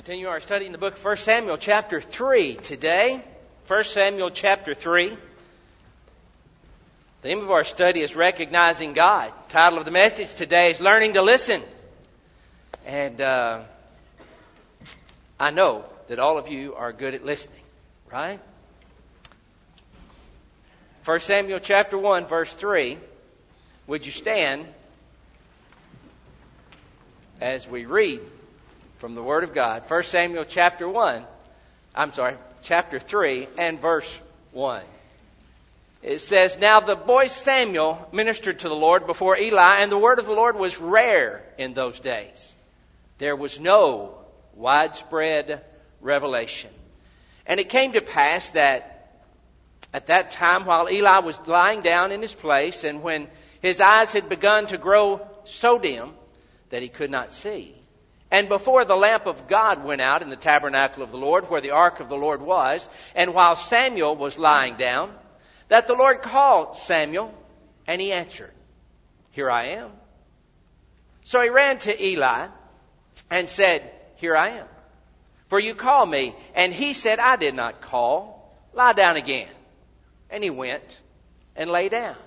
Continue our study in the book of 1 Samuel chapter 3 today. 1 Samuel chapter 3. The theme of our study is Recognizing God. The title of the message today is Learning to Listen. And I know that all of you are good at listening, right? 1 Samuel chapter 1 verse 3. Would you stand as we read from the Word of God? 1 Samuel chapter 3 and verse 1. It says, "Now the boy Samuel ministered to the Lord before Eli, and the word of the Lord was rare in those days. There was no widespread revelation. And it came to pass that at that time, while Eli was lying down in his place, and when his eyes had begun to grow so dim that he could not see, and before the lamp of God went out in the tabernacle of the Lord, where the ark of the Lord was, and while Samuel was lying down, that the Lord called Samuel, and he answered, 'Here I am.' So he ran to Eli and said, 'Here I am. For you called me.' And he said, 'I did not call. Lie down again.' And he went and lay down.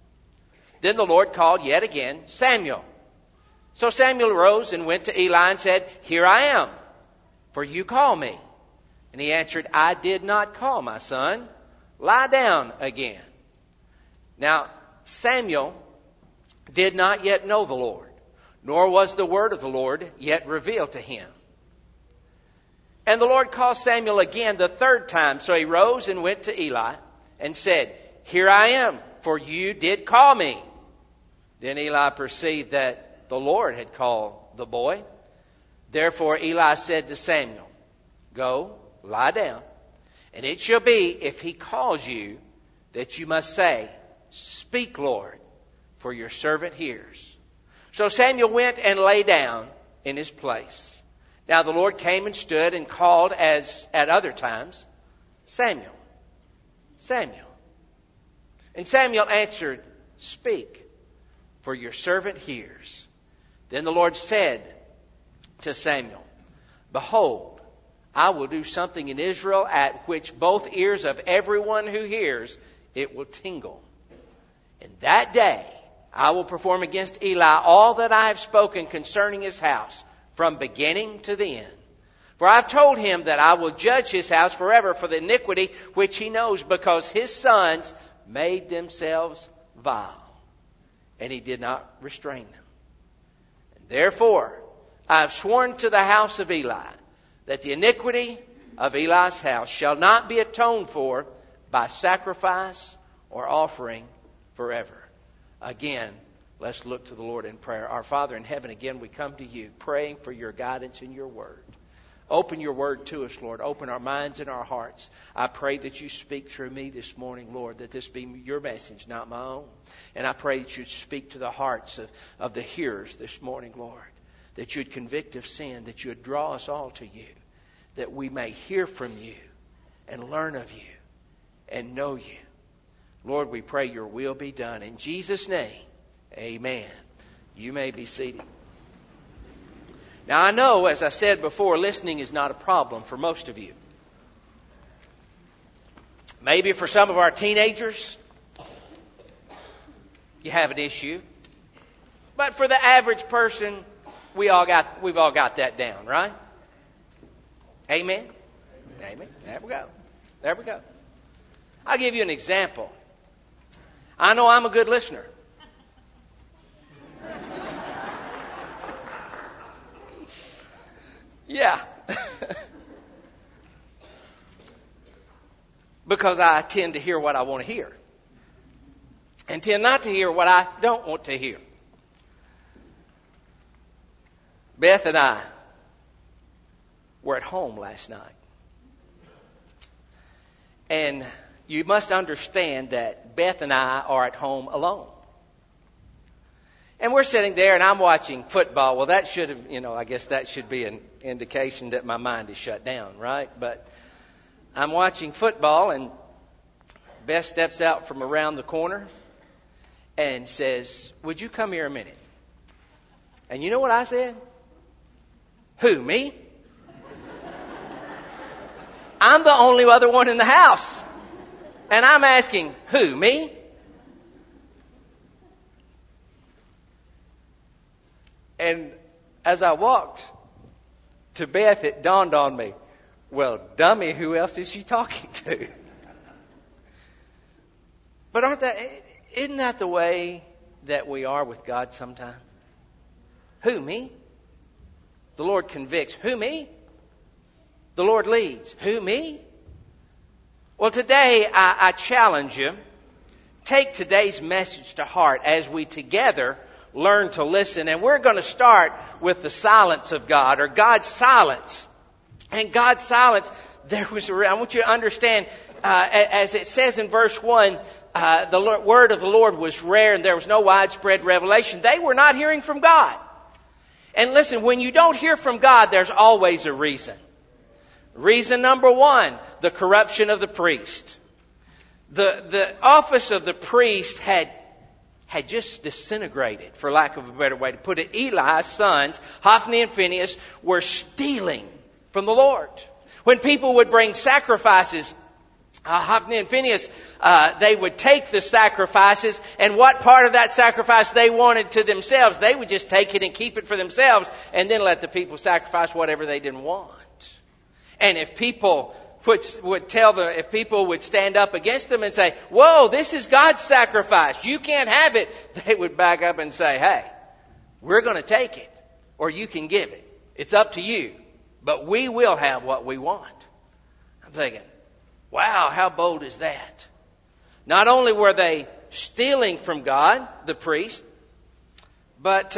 Then the Lord called yet again, 'Samuel.' So Samuel arose and went to Eli and said, 'Here I am, for you call me.' And he answered, 'I did not call, my son. Lie down again.' Now Samuel did not yet know the Lord, nor was the word of the Lord yet revealed to him. And the Lord called Samuel again the third time. So he rose and went to Eli and said, 'Here I am, for you did call me.' Then Eli perceived that the Lord had called the boy. Therefore Eli said to Samuel, 'Go, lie down, and it shall be, if he calls you, that you must say, Speak, Lord, for your servant hears.' So Samuel went and lay down in his place. Now the Lord came and stood and called as at other times, 'Samuel, Samuel.' And Samuel answered, 'Speak, for your servant hears.' Then the Lord said to Samuel, 'Behold, I will do something in Israel at which both ears of everyone who hears it will tingle. In that day I will perform against Eli all that I have spoken concerning his house, from beginning to the end. For I have told him that I will judge his house forever for the iniquity which he knows, because his sons made themselves vile, and he did not restrain them. Therefore, I have sworn to the house of Eli that the iniquity of Eli's house shall not be atoned for by sacrifice or offering forever." Again, let's look to the Lord in prayer. Our Father in heaven, again we come to you praying for your guidance in your word. Open your word to us, Lord. Open our minds and our hearts. I pray that you speak through me this morning, Lord, that this be your message, not my own. And I pray that you'd speak to the hearts of the hearers this morning, Lord, that you'd convict of sin, that you'd draw us all to you, that we may hear from you and learn of you and know you. Lord, we pray your will be done. In Jesus' name, amen. You may be seated. Now, I know, as I said before, listening is not a problem for most of you. Maybe for some of our teenagers, you have an issue. But for the average person, we've all got that down, right? Amen? Amen. There we go. There we go. I'll give you an example. I know I'm a good listener. Yeah. Because I tend to hear what I want to hear. And tend not to hear what I don't want to hear. Beth and I were at home last night. And you must understand that Beth and I are at home alone. And we're sitting there and I'm watching football. Well, that should have, I guess that should be an indication that my mind is shut down, right? But I'm watching football and Beth steps out from around the corner and says, "Would you come here a minute?" And you know what I said? "Who, me?" I'm the only other one in the house. And I'm asking, who, me? And as I walked to Beth, it dawned on me, well, dummy, who else is she talking to? But isn't that the way that we are with God sometimes? Who, me? The Lord convicts. Who, me? The Lord leads. Who, me? Well, today I challenge you, take today's message to heart as we together learn to listen. And we're going to start with the silence of God, or God's silence. And God's silence, I want you to understand, as it says in verse 1, the word of the Lord was rare and there was no widespread revelation. They were not hearing from God. And listen, when you don't hear from God, there's always a reason. Reason number one, the corruption of the priest. The office of the priest had just disintegrated, for lack of a better way to put it. Eli's sons, Hophni and Phinehas, were stealing from the Lord. When people would bring sacrifices, Hophni and Phinehas, they would take the sacrifices, and what part of that sacrifice they wanted to themselves, they would just take it and keep it for themselves, and then let the people sacrifice whatever they didn't want. And if people if people would stand up against them and say, whoa, this is God's sacrifice, you can't have it, they would back up and say, hey, we're going to take it, or you can give it. It's up to you, but we will have what we want. I'm thinking, wow, how bold is that? Not only were they stealing from God, the priest, but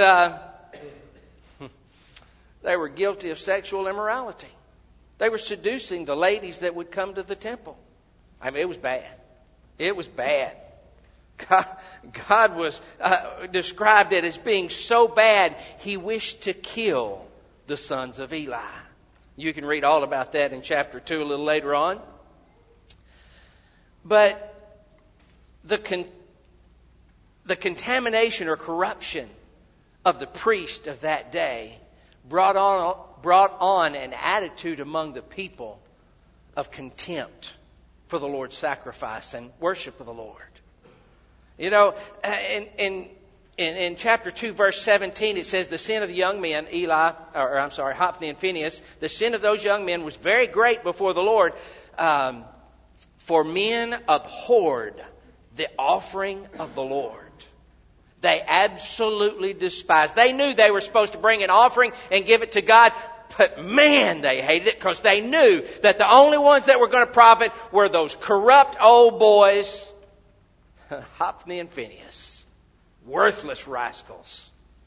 they were guilty of sexual immorality. They were seducing the ladies that would come to the temple. I mean, it was bad. It was bad. God was described it as being so bad, He wished to kill the sons of Eli. You can read all about that in chapter 2 a little later on. But the contamination or corruption of the priest of that day brought on an attitude among the people of contempt for the Lord's sacrifice and worship of the Lord. You know, in chapter 2, verse 17, it says, the sin of the young men, Hophni and Phinehas, the sin of those young men was very great before the Lord, for men abhorred the offering of the Lord. They absolutely despised. They knew they were supposed to bring an offering and give it to God, but man, they hated it because they knew that the only ones that were going to profit were those corrupt old boys, Hophni and Phinehas, worthless rascals.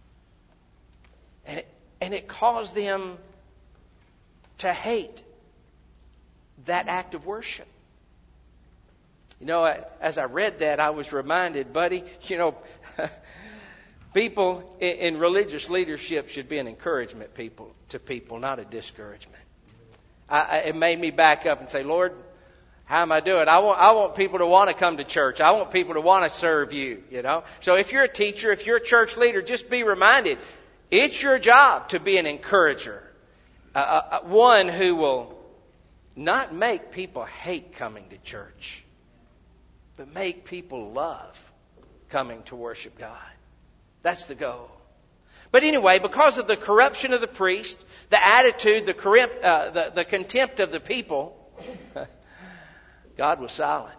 And it caused them to hate that act of worship. You know, as I read that, I was reminded, buddy, you know, people in religious leadership should be an encouragement to people, not a discouragement. It made me back up and say, Lord, how am I doing? I want people to want to come to church. I want people to want to serve you, you know. So if you're a teacher, if you're a church leader, just be reminded, it's your job to be an encourager. One who will not make people hate coming to church, but make people love coming to worship God. That's the goal. But anyway, because of the corruption of the priest, the attitude, the contempt of the people, God was silent.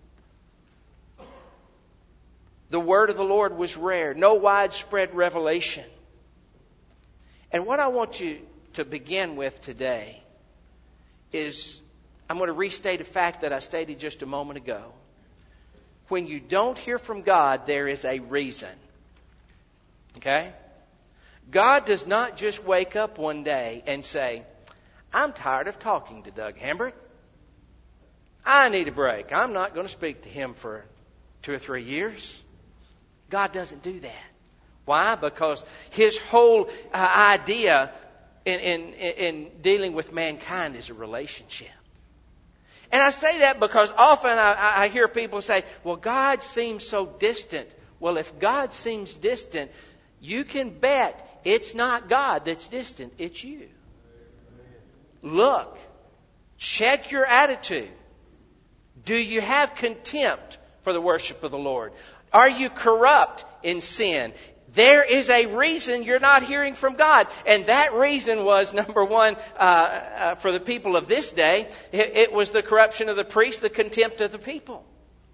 The word of the Lord was rare. No widespread revelation. And what I want you to begin with today is, I'm going to restate a fact that I stated just a moment ago. When you don't hear from God, there is a reason. Okay? God does not just wake up one day and say, I'm tired of talking to Doug Hambrick. I need a break. I'm not going to speak to him for 2 or 3 years. God doesn't do that. Why? Because His whole idea in dealing with mankind is a relationship. And I say that because often I hear people say, well, God seems so distant. Well, if God seems distant, you can bet it's not God that's distant, it's you. Look. Check your attitude. Do you have contempt for the worship of the Lord? Are you corrupt in sin? There is a reason you're not hearing from God. And that reason was, number one, for the people of this day, it was the corruption of the priests, the contempt of the people.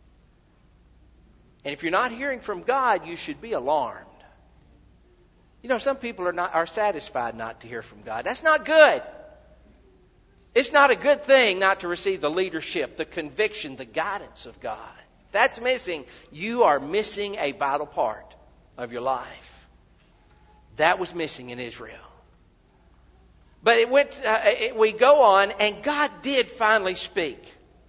And if you're not hearing from God, you should be alarmed. You know, some people are satisfied not to hear from God. That's not good. It's not a good thing not to receive the leadership, the conviction, the guidance of God. If that's missing, you are missing a vital part of your life. That was missing in Israel. But we go on, and God did finally speak.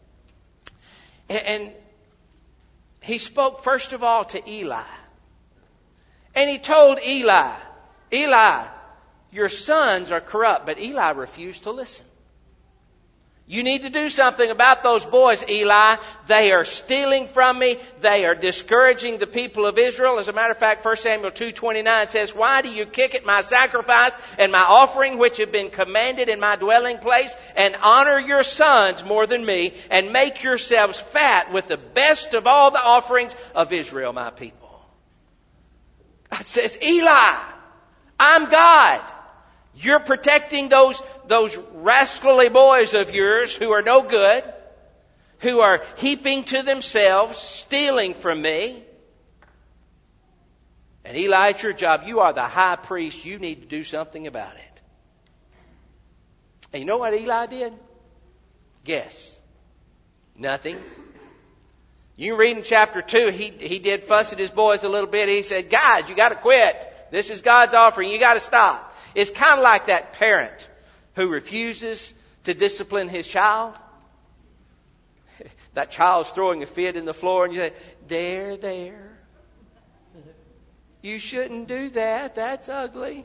And He spoke first of all to Eli. And He told Eli, Eli, your sons are corrupt. But Eli refused to listen. You need to do something about those boys, Eli. They are stealing from me. They are discouraging the people of Israel. As a matter of fact, 1 Samuel 2:29 says, why do you kick at my sacrifice and my offering which have been commanded in my dwelling place, and honor your sons more than me, and make yourselves fat with the best of all the offerings of Israel, my people? God says, Eli, I'm God. You're protecting those rascally boys of yours who are no good, who are heaping to themselves, stealing from me. And Eli, it's your job. You are the high priest. You need to do something about it. And you know what Eli did? Guess. Nothing. You read in chapter 2, he did fuss at his boys a little bit. He said, guys, you got to quit. This is God's offering. You got to stop. It's kind of like that parent who refuses to discipline his child. That child's throwing a fit in the floor and you say, there. You shouldn't do that. That's ugly.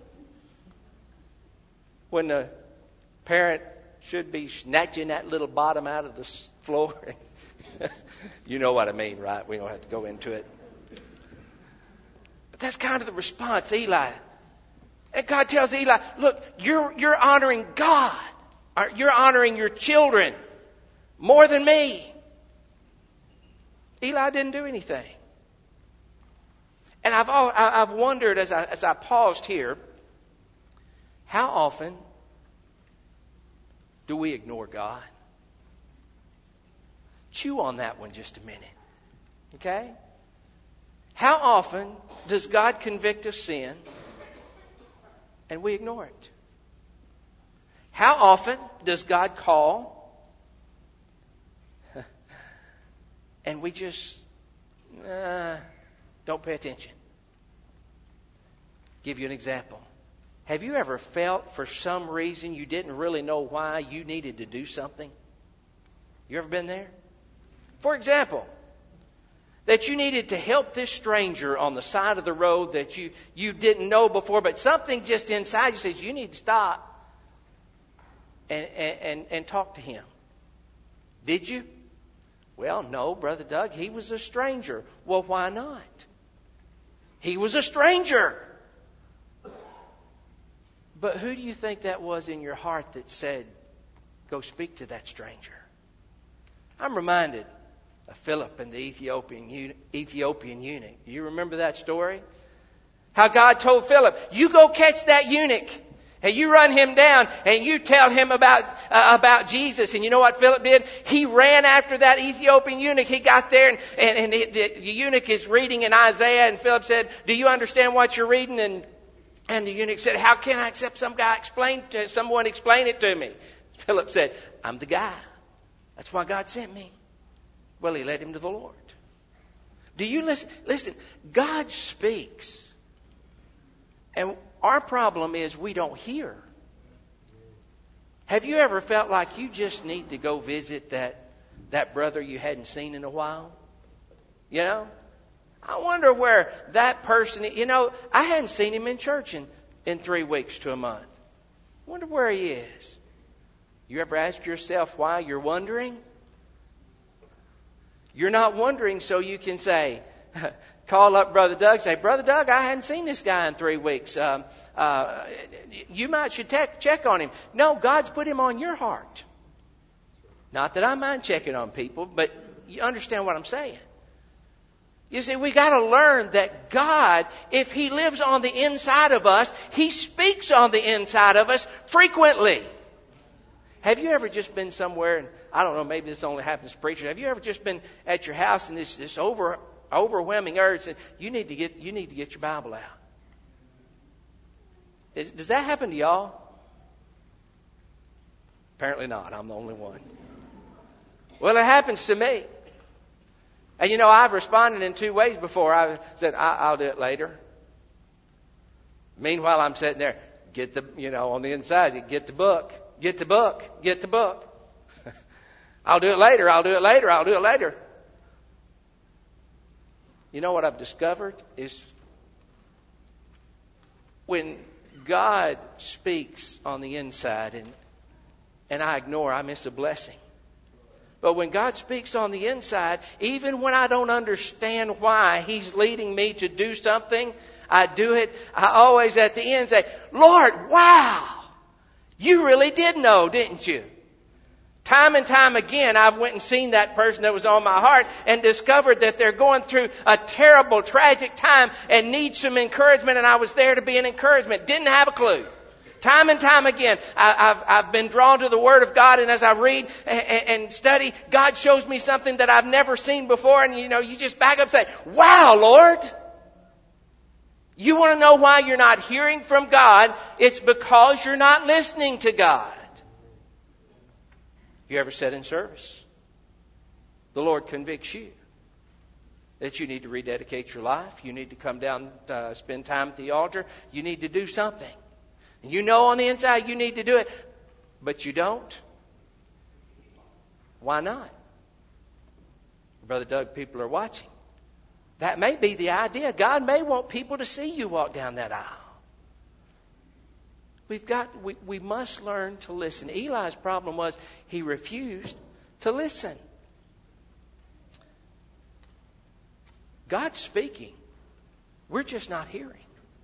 When the parent should be snatching that little bottom out of the floor. You know what I mean, right? We don't have to go into it. But that's kind of the response, Eli. And God tells Eli, look, you're honoring God. You're honoring your children more than me. Eli didn't do anything. And I've wondered as I paused here, how often do we ignore God? Chew on that one just a minute. Okay? How often does God convict of sin and we ignore it? How often does God call and we just don't pay attention? Give you an example. Have you ever felt for some reason you didn't really know why you needed to do something? You ever been there? For example, that you needed to help this stranger on the side of the road that you didn't know before, but something just inside you says you need to stop and talk to him. Did you? Well, no, Brother Doug, he was a stranger. Well, why not? He was a stranger. But who do you think that was in your heart that said, go speak to that stranger? I'm reminded of Philip and the Ethiopian eunuch. Do you remember that story? How God told Philip, you go catch that eunuch. And you run him down and you tell him about Jesus. And you know what Philip did? He ran after that Ethiopian eunuch. He got there and the eunuch is reading in Isaiah. And Philip said, do you understand what you're reading? And the eunuch said, how can I accept someone explain it to me? Philip said, I'm the guy. That's why God sent me. Well, he led him to the Lord. Do you listen? Listen, God speaks. And our problem is we don't hear. Have you ever felt like you just need to go visit that brother you hadn't seen in a while? You know? I wonder where that person, I hadn't seen him in church in 3 weeks to a month. I wonder where he is. You ever ask yourself why you're wondering? You're not wondering so you can say, call up Brother Doug, say, Brother Doug, I hadn't seen this guy in 3 weeks. You should check on him. No, God's put him on your heart. Not that I mind checking on people, but you understand what I'm saying. You see, we got to learn that God, if He lives on the inside of us, He speaks on the inside of us frequently. Have you ever just been somewhere, and I don't know, maybe this only happens to preachers. Have you ever just been at your house and this overwhelming urge that you need to get your Bible out? Does that happen to y'all? Apparently not. I'm the only one. Well, it happens to me. And you know, I've responded in two ways before. I said, I'll do it later. Meanwhile, I'm sitting there, on the inside, get the book. Get the book. Get the book. I'll do it later. I'll do it later. I'll do it later. You know what I've discovered is when God speaks on the inside and I ignore, I miss a blessing. But when God speaks on the inside, even when I don't understand why He's leading me to do something, I do it. I always at the end say, Lord, wow, you really did know, didn't you? Time and time again, I've went and seen that person that was on my heart and discovered that they're going through a terrible, tragic time and need some encouragement, and I was there to be an encouragement. Didn't have a clue. Time and time again, I've been drawn to the Word of God, and as I read and study, God shows me something that I've never seen before, and you just back up and say, wow, Lord. You want to know why you're not hearing from God? It's because you're not listening to God. You ever sat in service? The Lord convicts you that you need to rededicate your life. You need to come down, spend time at the altar. You need to do something. You know on the inside you need to do it, but you don't. Why not? Brother Doug, people are watching. That may be the idea. God may want people to see you walk down that aisle. We must learn to listen. Eli's problem was he refused to listen. God's speaking. We're just not hearing.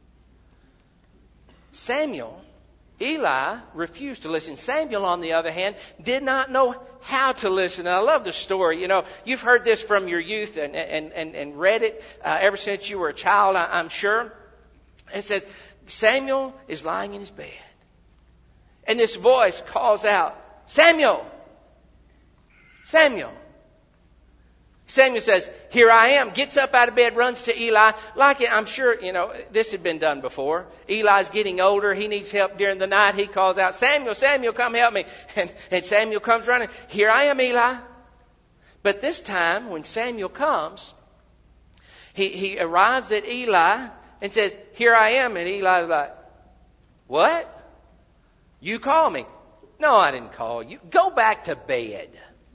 Eli refused to listen. Samuel, on the other hand, did not know how to listen. And I love the story. You've heard this from your youth and read it ever since you were a child, I'm sure. It says, Samuel is lying in his bed. And this voice calls out, Samuel! Samuel! Samuel says, here I am. Gets up out of bed, runs to Eli. Like it, I'm sure, this had been done before. Eli's getting older. He needs help during the night. He calls out, Samuel, Samuel, come help me. And Samuel comes running. Here I am, Eli. But this time, when Samuel comes, he arrives at Eli and says, here I am. And Eli's like, what? You call me? No, I didn't call you. Go back to bed.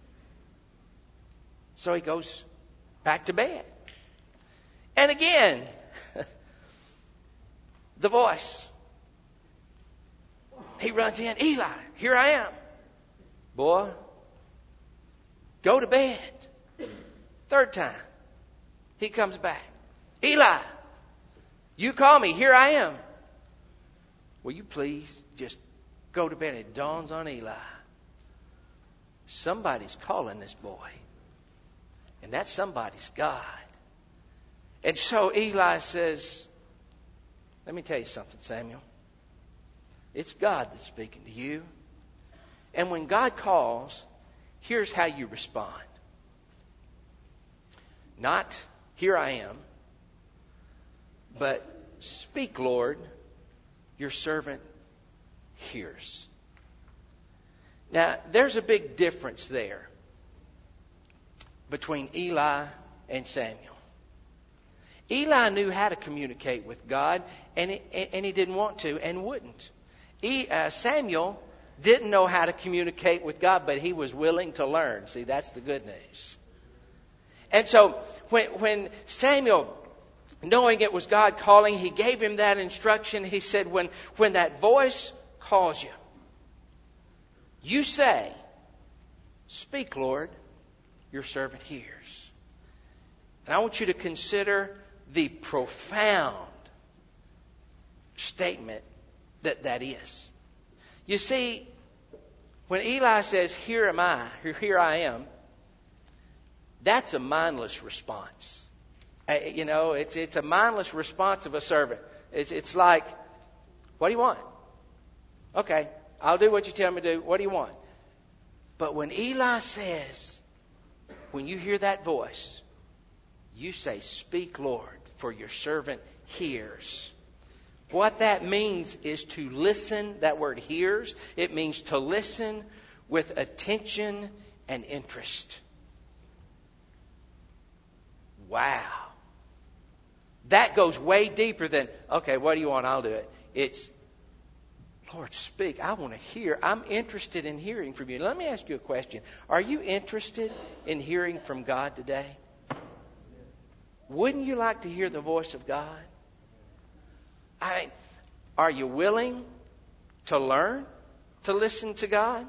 So he goes back to bed. And again, the voice. He runs in. Eli, here I am. Boy, go to bed. Third time, he comes back. Eli, you call me. Here I am. Will you please just go to bed? It dawns on Eli. Somebody's calling this boy. And that somebody's God. And so Eli says, let me tell you something, Samuel. It's God that's speaking to you. And when God calls, here's how you respond. Not, here I am, but speak, Lord, your servant hears. Now, there's a big difference there between Eli and Samuel. Eli knew how to communicate with God, and he didn't want to and wouldn't. Samuel didn't know how to communicate with God, but he was willing to learn. See, that's the good news. And so when Samuel, knowing it was God calling, he gave him that instruction. He said, when that voice calls you, you say, speak, Lord, your servant hears. And I want you to consider the profound statement that is. You see, When Eli says, "Here am I," "Here I am," that's a mindless response. It's a mindless response of a servant. It's like, "What do you want?" "Okay, I'll do what you tell me to do. What do you want?" But when Eli says, when you hear that voice, you say, "Speak, Lord, for your servant hears." What that means is to listen. That word "hears," it means to listen with attention and interest. Wow. That goes way deeper than, "Okay, what do you want? I'll do it." It's, "Lord, speak. I want to hear. I'm interested in hearing from you." Let me ask you a question. Are you interested in hearing from God today? Wouldn't you like to hear the voice of God? Are you willing to learn to listen to God?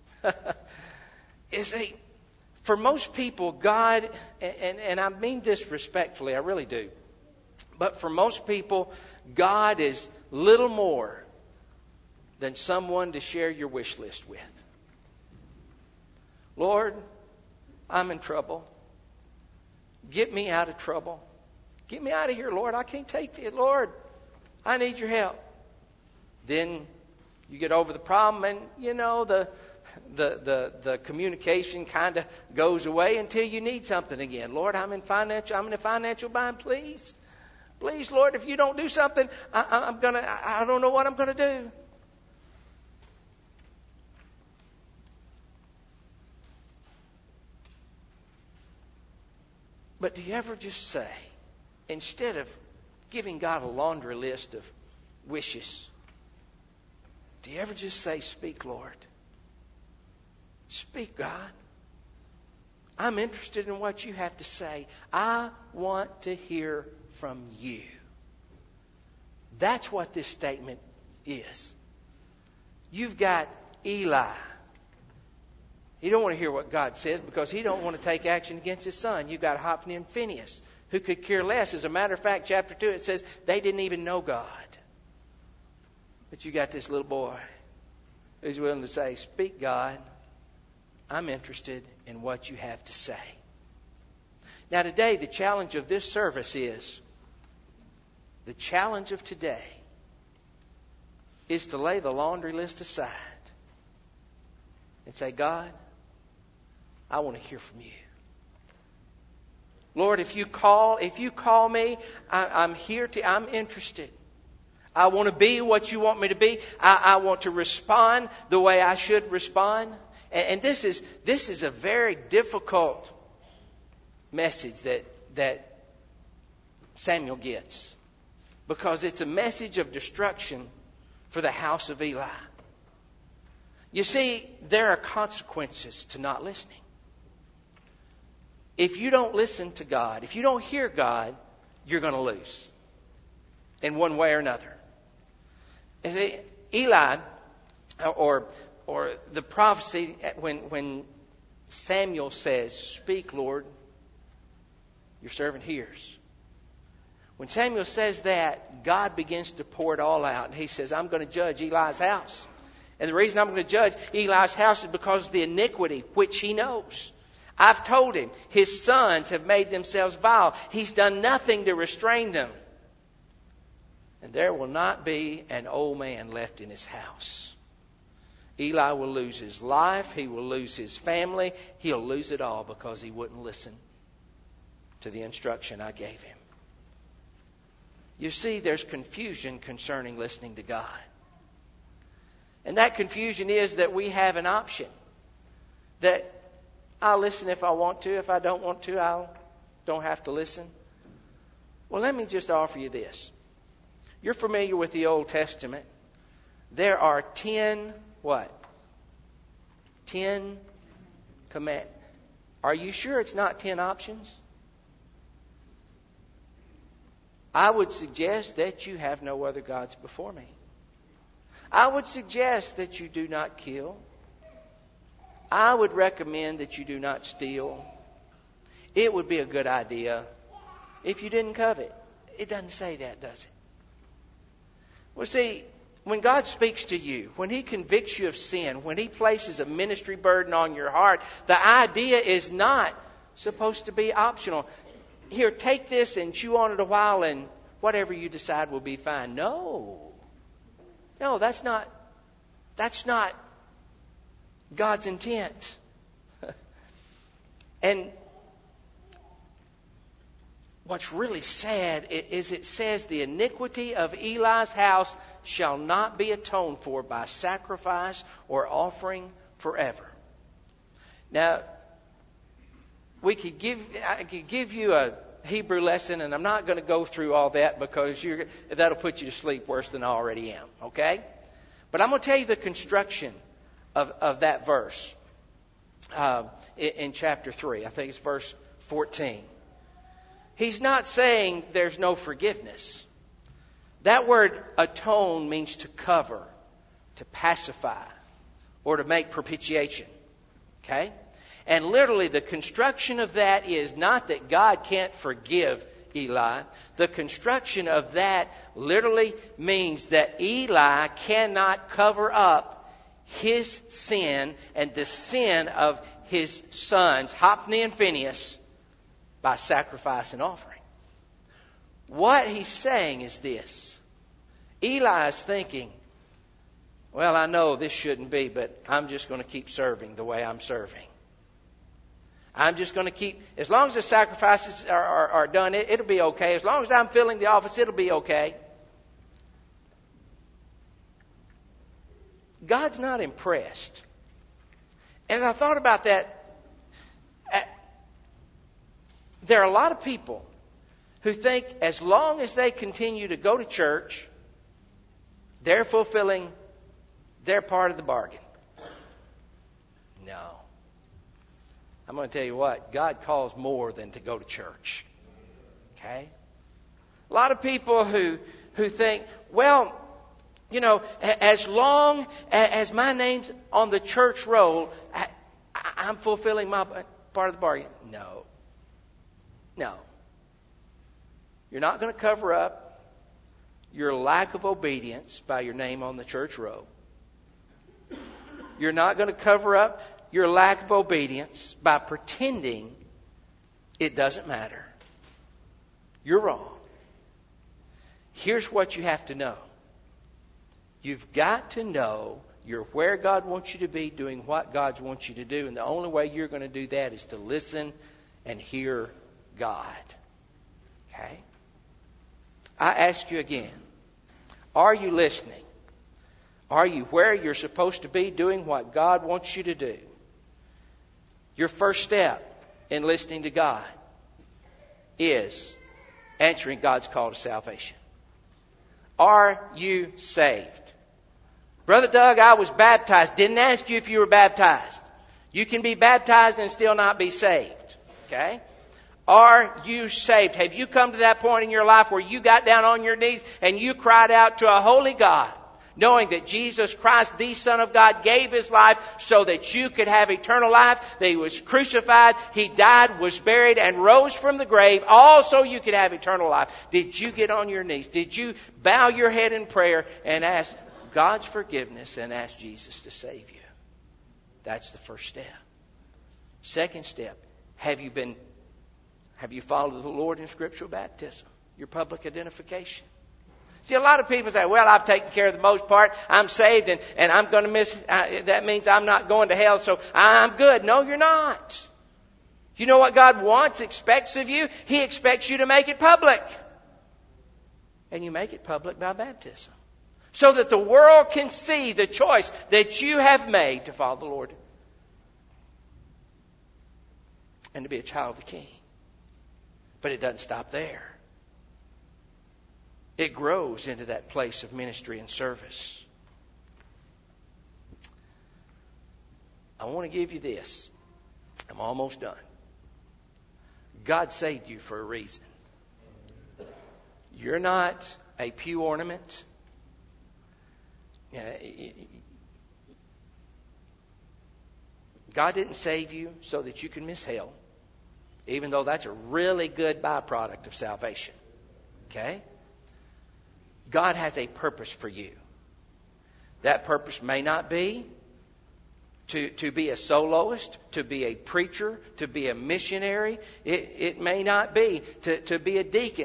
For most people, God, and I mean this respectfully, I really do. But for most people, God is little more than someone to share your wish list with. "Lord, I'm in trouble. Get me out of trouble. Get me out of here, Lord. I can't take it. Lord, I need your help." Then you get over the problem, and the communication kind of goes away until you need something again. "Lord, I'm in a financial bind. Please, Lord, if you don't do something, I don't know what I'm gonna do." But do you ever just say, instead of giving God a laundry list of wishes, do you ever just say, "Speak, Lord. Speak, God. I'm interested in what you have to say. I want to hear from you." That's what this statement is. You've got Eli. He don't want to hear what God says because he don't want to take action against his son. You've got Hophni and Phinehas, who could care less. As a matter of fact, chapter 2, it says they didn't even know God. But you got this little boy who's willing to say, "Speak, God. I'm interested in what you have to say." Now today, the challenge of this service is, the challenge of today is to lay the laundry list aside and say, "God, I want to hear from you. Lord, if you call me, I'm here I'm interested. I want to be what you want me to be. I want to respond the way I should respond." And this is a very difficult message that Samuel gets, because it's a message of destruction for the house of Eli. You see, there are consequences to not listening. If you don't listen to God, if you don't hear God, you're going to lose in one way or another. You see, Eli, or the prophecy, when Samuel says, "Speak, Lord, your servant hears." When Samuel says that, God begins to pour it all out. And he says, "I'm going to judge Eli's house. And the reason I'm going to judge Eli's house is because of the iniquity which he knows. I've told him his sons have made themselves vile. He's done nothing to restrain them. And there will not be an old man left in his house." Eli will lose his life. He will lose his family. He'll lose it all because he wouldn't listen to the instruction I gave him. You see, there's confusion concerning listening to God. And that confusion is that we have an option. That I'll listen if I want to. If I don't want to, I don't have to listen. Well, let me just offer you this. You're familiar with the Old Testament. There are 10 what? 10 commandments. Are you sure it's not 10 options? I would suggest that you have no other gods before me. I would suggest that you do not kill. I would recommend that you do not steal. It would be a good idea if you didn't covet. It doesn't say that, does it? Well, see, when God speaks to you, when He convicts you of sin, when He places a ministry burden on your heart, the idea is not supposed to be optional. Here, take this and chew on it a while and whatever you decide will be fine. No, that's not God's intent. And what's really sad is it says the iniquity of Eli's house shall not be atoned for by sacrifice or offering forever. Now, I could give you a Hebrew lesson, and I'm not going to go through all that because that'll put you to sleep worse than I already am. Okay? But I'm going to tell you the construction of that verse in chapter 3. I think it's verse 14. He's not saying there's no forgiveness. That word atone means to cover, to pacify, or to make propitiation. Okay? And literally the construction of that is not that God can't forgive Eli. The construction of that literally means that Eli cannot cover up his sin and the sin of his sons, Hophni and Phinehas, by sacrifice and offering. What he's saying is this. Eli is thinking, well, I know this shouldn't be, but I'm just going to keep serving the way I'm serving. I'm just going to keep, as long as the sacrifices are done, it'll be okay. As long as I'm filling the office, it'll be okay. God's not impressed. As I thought about that, there are a lot of people who think as long as they continue to go to church, they're fulfilling their part of the bargain. No. I'm going to tell you what, God calls more than to go to church. Okay? A lot of people who think, well, as long as my name's on the church roll, I'm fulfilling my part of the bargain. No. You're not going to cover up your lack of obedience by your name on the church roll. You're not going to cover up your lack of obedience by pretending it doesn't matter. You're wrong. Here's what you have to know. You've got to know you're where God wants you to be, doing what God wants you to do. And the only way you're going to do that is to listen and hear God. Okay? I ask you again, are you listening? Are you where you're supposed to be, doing what God wants you to do? Your first step in listening to God is answering God's call to salvation. Are you saved? Brother Doug, I was baptized. Didn't ask you if you were baptized. You can be baptized and still not be saved. Okay? Are you saved? Have you come to that point in your life where you got down on your knees and you cried out to a holy God, knowing that Jesus Christ, the Son of God, gave His life so that you could have eternal life, that He was crucified, He died, was buried, and rose from the grave, all so you could have eternal life? Did you get on your knees? Did you bow your head in prayer and ask God's forgiveness and ask Jesus to save you? That's the first step. Second step, have you followed the Lord in scriptural baptism, your public identification? See, a lot of people say, well, I've taken care of the most part. I'm saved and I'm going to miss, that means I'm not going to hell, so I'm good. No, you're not. You know what God wants, expects of you? He expects you to make it public. And you make it public by baptism. So that the world can see the choice that you have made to follow the Lord and to be a child of the King. But it doesn't stop there. It grows into that place of ministry and service. I want to give you this. I'm almost done. God saved you for a reason. You're not a pew ornament. God didn't save you so that you can miss hell, even though that's a really good byproduct of salvation. Okay? God has a purpose for you. That purpose may not be to be a soloist, to be a preacher, to be a missionary. It may not be to be a deacon.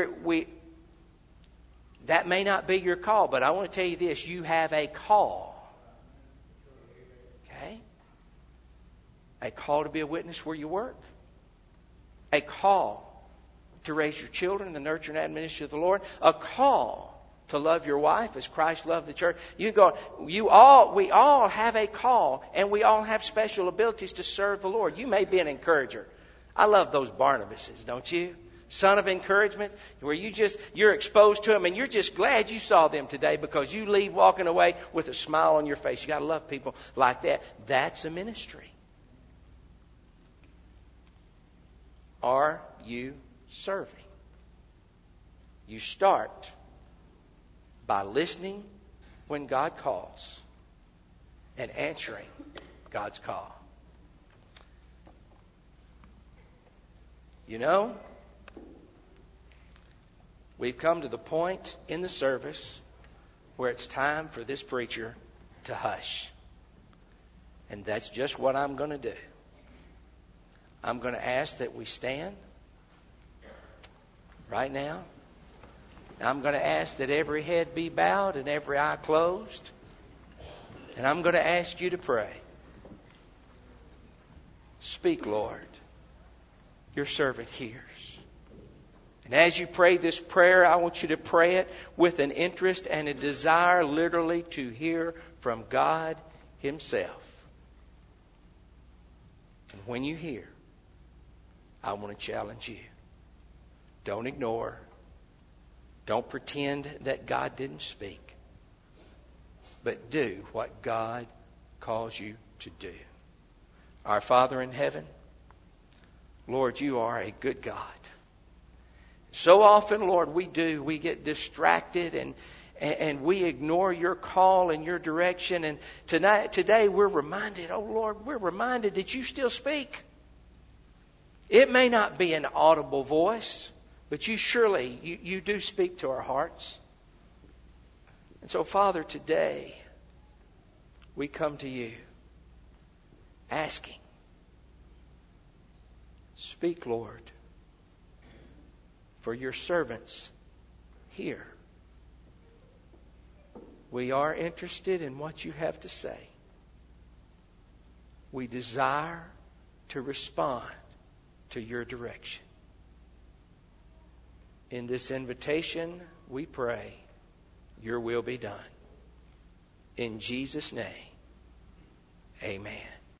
That may not be your call, but I want to tell you this. You have a call. Okay? A call to be a witness where you work. A call to raise your children in the nurture and admonition of the Lord. A call to love your wife as Christ loved the church. We all have a call, and we all have special abilities to serve the Lord. You may be an encourager. I love those Barnabases, don't you? Son of encouragement, where you're exposed to them, and you're just glad you saw them today because you leave walking away with a smile on your face. You got to love people like that. That's a ministry. Are you serving? You start by listening when God calls and answering God's call. You know, we've come to the point in the service where it's time for this preacher to hush. And that's just what I'm going to do. I'm going to ask that we stand right now. I'm going to ask that every head be bowed and every eye closed. And I'm going to ask you to pray. Speak, Lord. Your servant hears. And as you pray this prayer, I want you to pray it with an interest and a desire literally to hear from God Himself. And when you hear, I want to challenge you. Don't ignore. Don't pretend that God didn't speak. But do what God calls you to do. Our Father in heaven, Lord, you are a good God. So often, Lord, we get distracted and we ignore your call and your direction. And today we're reminded, oh Lord, we're reminded that you still speak. It may not be an audible voice, but you surely, you do speak to our hearts. And so, Father, today we come to you asking, speak, Lord, for your servants here. We are interested in what you have to say. We desire to respond to your direction. In this invitation, we pray, your will be done. In Jesus' name, amen.